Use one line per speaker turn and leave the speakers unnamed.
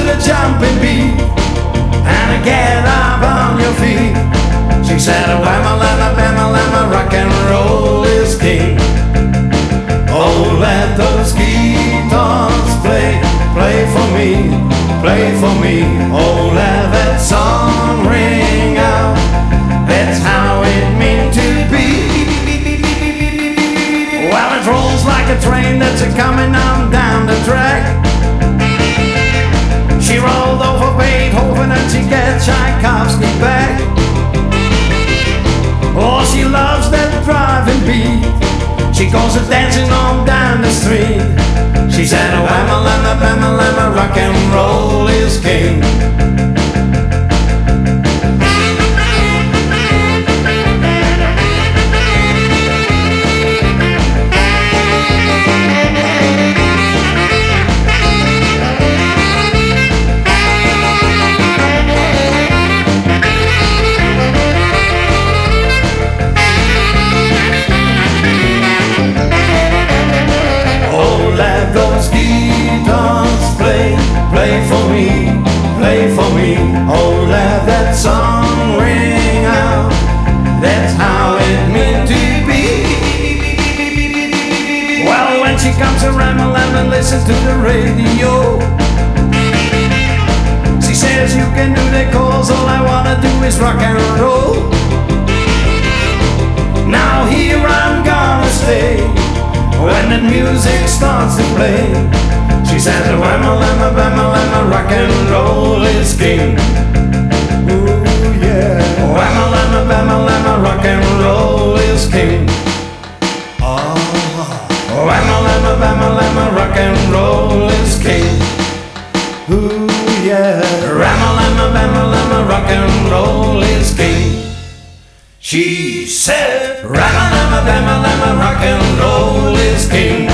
the jumping beat and get up on your feet. She said, whamma, lamma, bamma, lamma, rock and roll is king. Oh, let those guitars play, play for me, play for me. Oh, let that song ring out, that's how it meant to be. Well, it rolls like a train that's a-coming on down the track. She rolled over Beethoven and she gets Tchaikovsky back. Oh, she loves that driving beat. She goes a-dancing on down the street. She said, whamma, lamma, bamma, lamma, rock and roll is king. Play for me, play for me. Oh, let that song ring out, that's how it meant to be. Well, when she comes around, and listen to the radio. She says you can do the calls, all I wanna do is rock and roll. Now here I'm gonna stay when the music starts to play. She says, whamma, lamma, bamma, lamma, rock and roll is king. Ooh, yeah. Whamma, lamma, bamma, lamma, rock and roll is king. Oh. Whamma, lamma, bamma, lamma, rock and roll is king. Ooh, yeah. Whamma, lamma, bamma, lamma, rock and roll is king. She said, whamma, lamma, bamma, lamma, rock and roll is king.